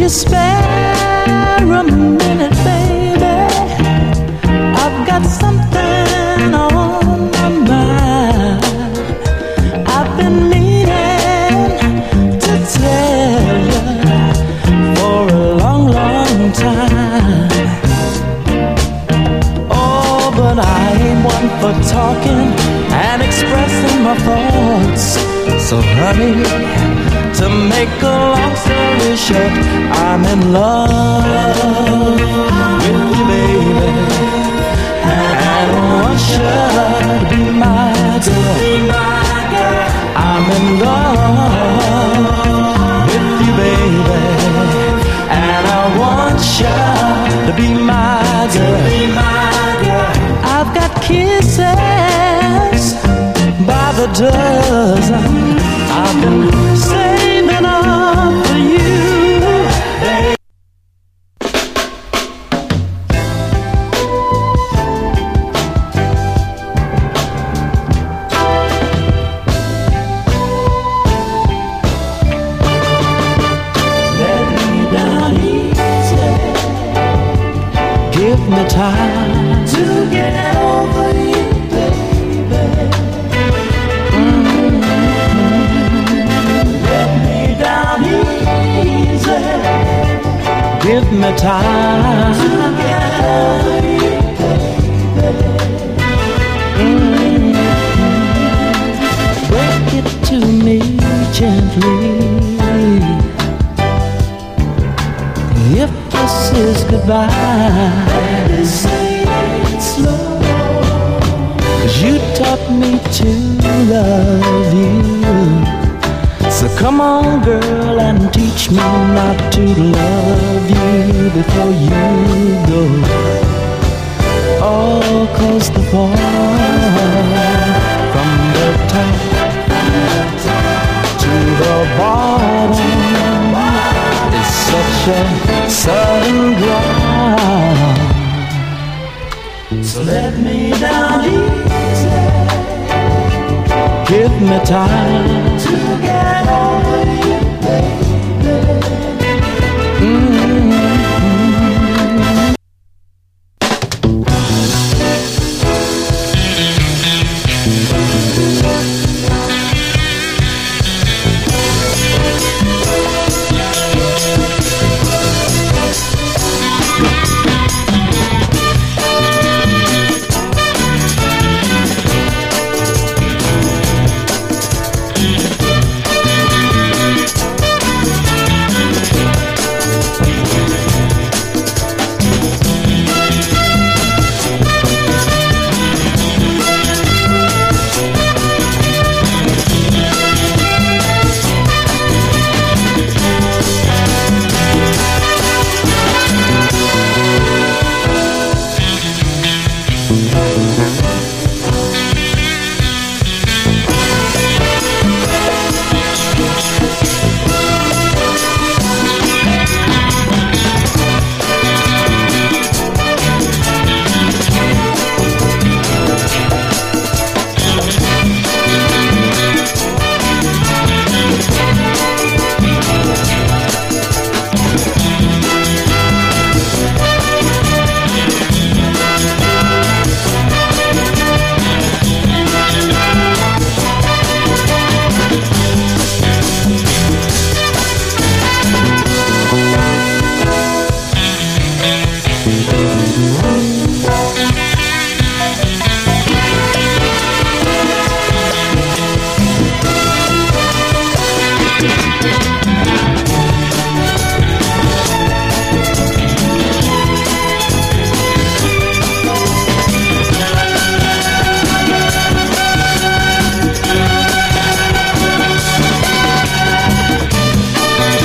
spare a minute, baby? I've got something on my mind. I've been meaning to tell you for a long, long time. Oh, but I ain't one for talking and expressing my thoughts. So honey, to make a long story short, I'm in love with you, baby, and I want you to be my girl. I'm in love with you, baby, and I want you to be my girl. I've got kisses by the dozen. I've been saving up for you, baby. Let me down easy. Give me time to get over you, baby. Give me time to get over you, baby. Break it to me gently. If this is goodbye, baby, say it slow. 'Cause you taught me to love you. So come on, girl, and teach me not to love you before you go. Oh, 'cause the fall from the top to the bottom is such a sudden drop. So let me down easy. Give me time to get